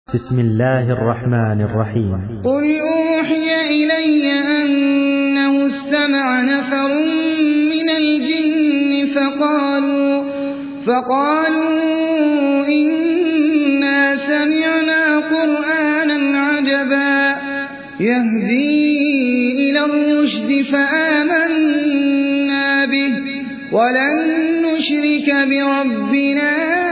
بسم الله الرحمن الرحيم. قل أوحي إلي أنه استمع نفر من الجن فقالوا إنا سمعنا قرآنا عجبا يهدي إلى الرشد فآمنا به ولن نشرك بربنا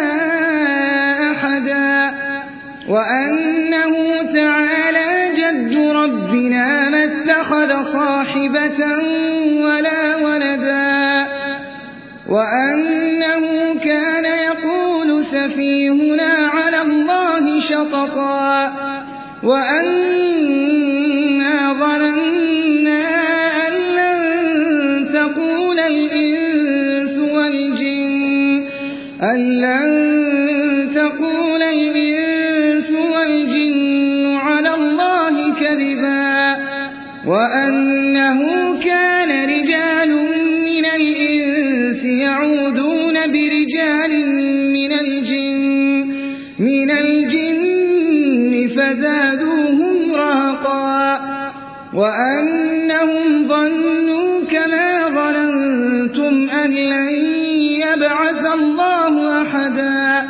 أحدا وأنه تعالى جد ربنا ما اتخذ صاحبة ولا ولدا وأنه كان يقول سفيهنا على الله شططا وأنا ظننا أن لن تقول الإنس والجن على الله كذبا وأنه كان رجال من الإنس يعوذون برجال من الجن فزادوهم رهقا وأنهم ظنوا كما ظننتم أن لن يبعث الله أحدا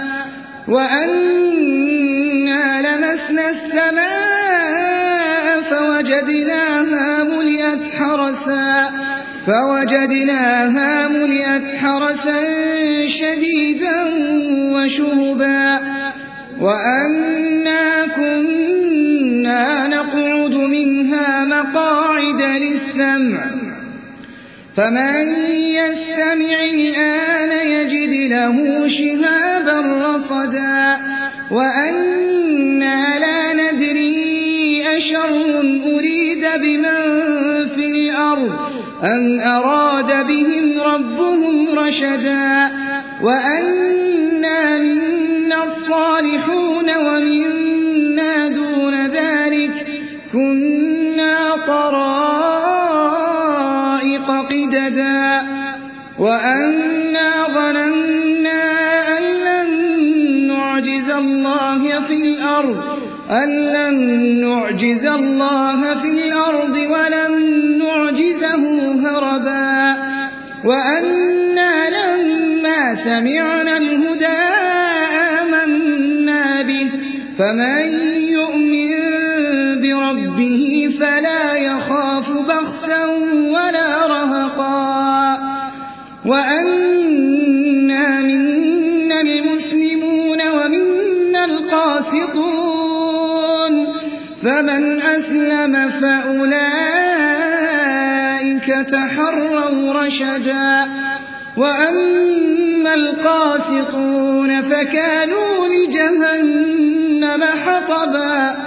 وأنا لمسنا السماء فوجدناها ملئت حرسا شديدا وشهبا وأنا كنا نقعد منها مقاعد للسمع فمن يستمع الآن يجد له شهابا رصدا وأنا لا ندري أشر أريد بمن في الأرض أم أراد بهم ربهم رشدا وأنا منا الصالحون ومنا دون ذلك كنا طرائق قددا وأنا ظننا أن لن نعجز الله في الأرض ولن نعجزه هربا وأنا لما سمعنا الهدى آمنا به فمن يؤمن بربه فلا يخاف بخسا ولا رهقا وأنا منا المسلمون ومنا القاسطون فمن أسلم فأولئك تحروا رشدا وأما القاسطون فكانوا لجهنم حطبا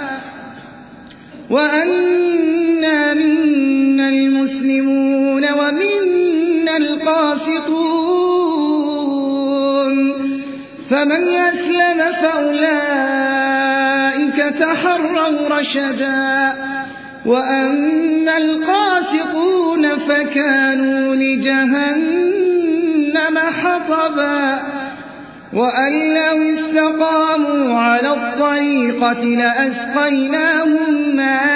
وأنا منا المسلمون ومنا القاسطون فمن أسلم فأولئك تحروا رشدا وأما القاسطون فكانوا لجهنم حطبا وأن لو استقاموا على الطريقة لأسقيناهم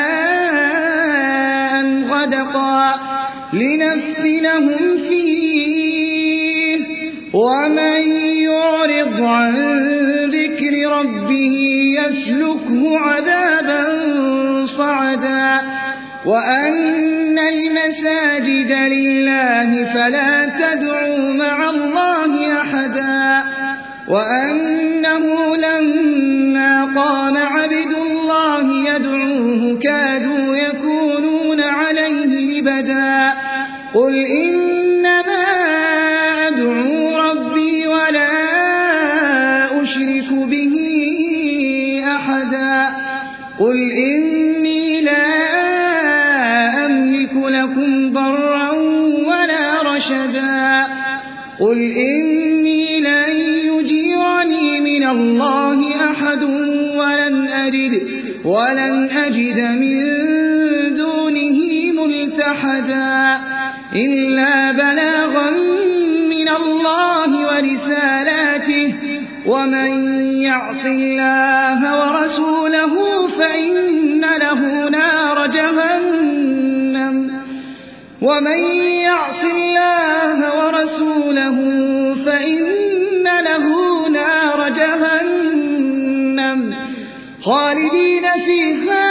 ماء غدقا لنفتنهم فيه ومن يعرض عن ذكر ربه يسلكه عذابا صعدا وأن المساجد لله فلا تدعوا مع الله أحدا وأنه لما قام عبد الله يدعوه كادوا يكونون عليه لبدا قل إنما أدعو ربي ولا أشرك به أحدا قل إني لا أملك لكم ضرا ولا رشدا قل إني لن يجيرني من الله أحد ولن أجد من دونه ملتحدا إلا بلاغا من الله ورسالاته ومن يعص الله ورسوله فإن له نار جهنم خالدين فيها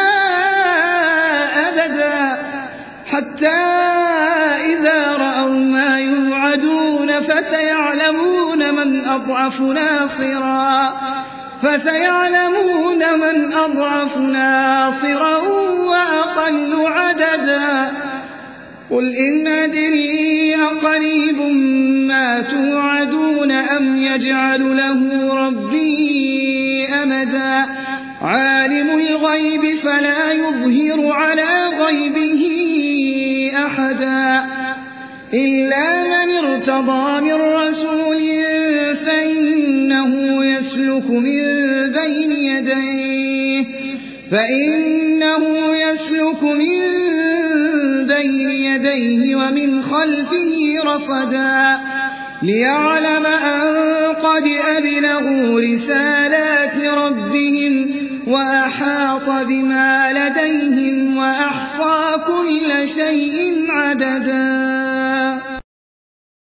أبدا حتى إذا رأوا ما يوعدون فسيعلمون من أضعف ناصرا وأقل عددا قل إن أدري أقريب ما توعدون أم يجعل له ربي أمدا عالم الغيب فلا يظهر على غيبه أحدا إلا من ارتضى من رسول فإنه يسلك من بين يديه ومن خلفه رصدا ليعلم أن قد أبلغوا رسالات ربهم وأحاط بما لديهم وأحصى كل شيء عددا.